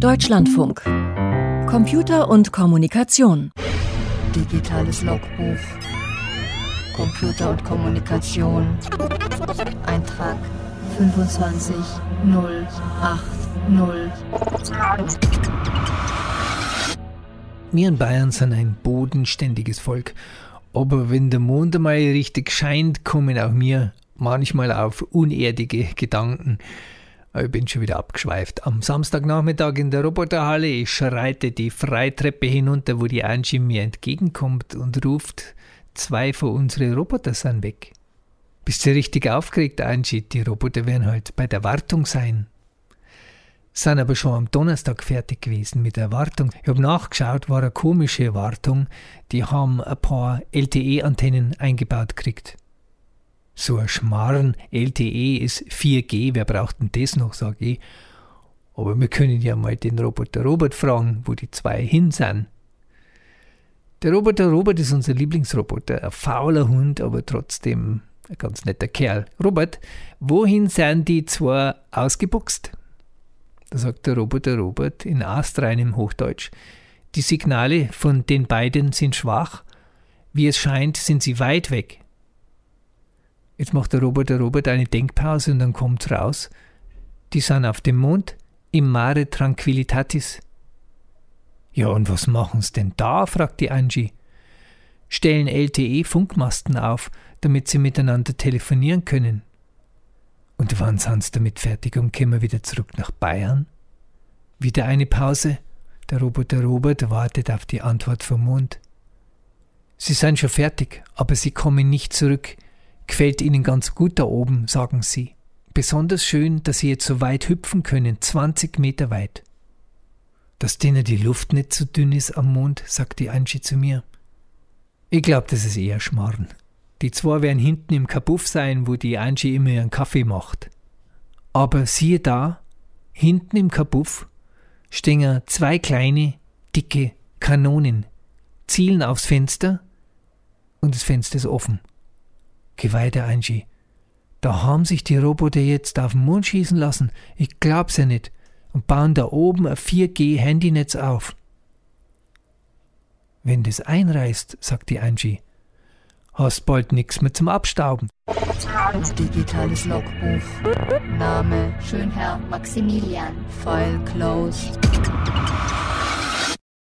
Deutschlandfunk. Computer und Kommunikation. Digitales Logbuch. Computer und Kommunikation. Eintrag 25080. Wir in Bayern sind ein bodenständiges Volk. Aber wenn der Mond einmal richtig scheint, kommen auch wir manchmal auf unerdige Gedanken. Ich bin schon wieder abgeschweift. Am Samstagnachmittag in der Roboterhalle, ich schreite die Freitreppe hinunter, wo die Angie mir entgegenkommt und ruft, 2 von unseren Roboter sind weg. Bist du richtig aufgeregt, Angie? Die Roboter werden halt bei der Wartung sein. Sind aber schon am Donnerstag fertig gewesen mit der Wartung. Ich habe nachgeschaut, war eine komische Wartung. Die haben ein paar LTE-Antennen eingebaut gekriegt. So ein Schmarrn, LTE ist 4G, wer braucht denn das noch, sage ich. Aber wir können ja mal den Roboter Robert fragen, wo die 2 hin sind. Der Roboter Robert ist unser Lieblingsroboter, ein fauler Hund, aber trotzdem ein ganz netter Kerl. Robert, wohin sind die 2 ausgebuchst? Da sagt der Roboter Robert in astreinem Hochdeutsch, die Signale von den beiden sind schwach, wie es scheint, sind sie weit weg. Jetzt macht der Roboter Robert eine Denkpause und dann kommt's raus. Die sind auf dem Mond, im Mare Tranquillitatis. Ja, und was machen's denn da, fragt die Angie. Stellen LTE-Funkmasten auf, damit sie miteinander telefonieren können. Und wann sind sie damit fertig und kommen wieder zurück nach Bayern? Wieder eine Pause. Der Roboter Robert wartet auf die Antwort vom Mond. Sie sind schon fertig, aber sie kommen nicht zurück. Gefällt ihnen ganz gut da oben, sagen sie. Besonders schön, dass sie jetzt so weit hüpfen können, 20 Meter weit. Dass denen die Luft nicht so dünn ist am Mond, sagt die Angie zu mir. Ich glaube, das ist eher Schmarrn. Die 2 werden hinten im Kabuff sein, wo die Angie immer ihren Kaffee macht. Aber siehe da, hinten im Kabuff stehen 2 kleine, dicke Kanonen, zielen aufs Fenster und das Fenster ist offen. Geh weiter, Angie. Da haben sich die Roboter jetzt auf den Mond schießen lassen. Ich glaub's ja nicht. Und bauen da oben ein 4G-Handynetz auf. Wenn das einreißt, sagt die Angie, hast bald nichts mehr zum Abstauben. Digitales Logbuch. Name Schönherr Maximilian. File closed.